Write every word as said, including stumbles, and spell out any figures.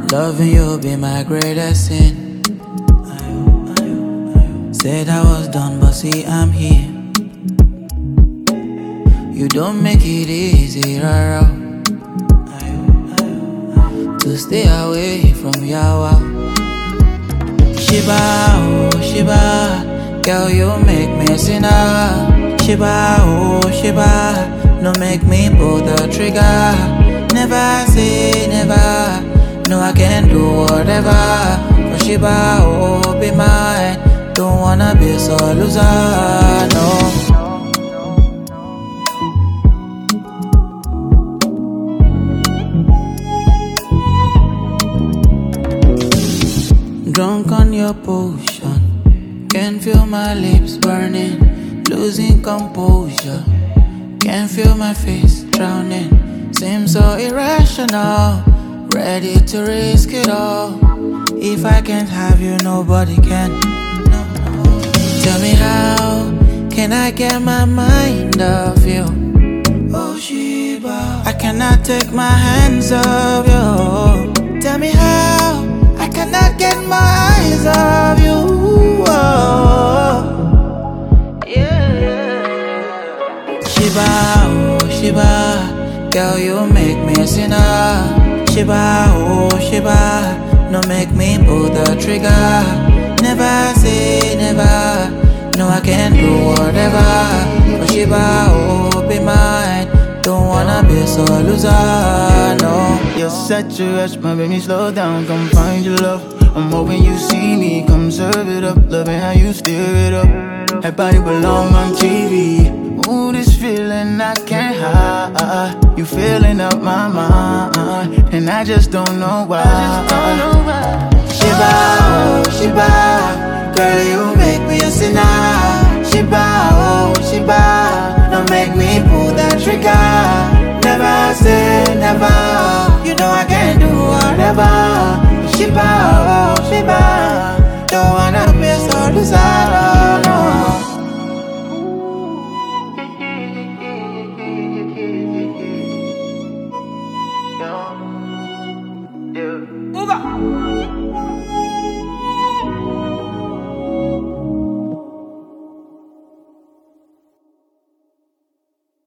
Loving you be my greatest sin. Said I was done, but see I'm here. You don't make it easy, rara, to stay away from Yawa. Shiba, oh Shiba, girl you make me sinner. Shiba, oh Shiba, no make me pull the trigger. Never say never, no I can do whatever. For Shiba, oh be mine, don't wanna be so loser, no. Drunk on your potion, can feel my lips burning, losing composure. Can feel my face drowning, seems so irrational. Ready to risk it all. If I can't have you, nobody can. No. Tell me how can I get my mind off you? Oh Shiba, I cannot take my hands off you. Tell me how I cannot get my eyes off you. Oh. Yeah. Shiba, oh Shiba, girl you make me a sinner. Shiba, oh Shiba, no make me pull the trigger. Never say never, no I can do whatever. For Shiba, oh be mine, don't wanna be so loser, no. You're such a rush, my baby, slow down, come find your love. I'm hoping you see me, come serve it up. Loving how you stir it up, that body belong on T V. Ooh, this feeling I can't hide. You filling up my mind, and I just don't know why. I just don't know why. Shiba, oh Shiba, girl you make me a sinner. Shiba, oh Shiba, don't make me pull that trigger.